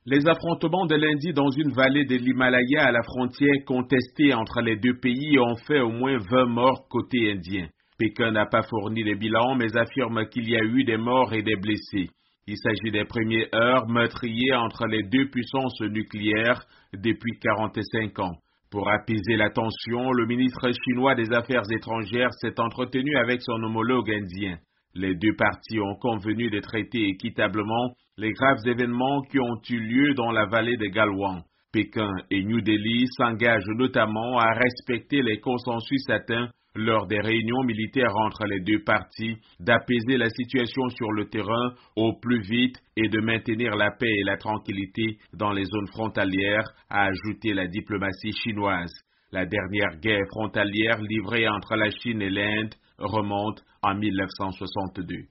Les affrontements de lundi dans une vallée de l'Himalaya à la frontière contestée entre les deux pays ont fait au moins 20 morts côté indien. Pékin n'a pas fourni de bilan mais affirme qu'il y a eu des morts et des blessés. Il s'agit des premières heures meurtrières entre les deux puissances nucléaires depuis 45 ans. Pour apaiser la tension, le ministre chinois des Affaires étrangères s'est entretenu avec son homologue indien. Les deux parties ont convenu de traiter équitablement les graves événements qui ont eu lieu dans la vallée de Galwan. Pékin et New Delhi s'engagent notamment à respecter les consensus atteints lors des réunions militaires entre les deux parties, d'apaiser la situation sur le terrain au plus vite et de maintenir la paix et la tranquillité dans les zones frontalières, a ajouté la diplomatie chinoise. La dernière guerre frontalière livrée entre la Chine et l'Inde remonte en 1962.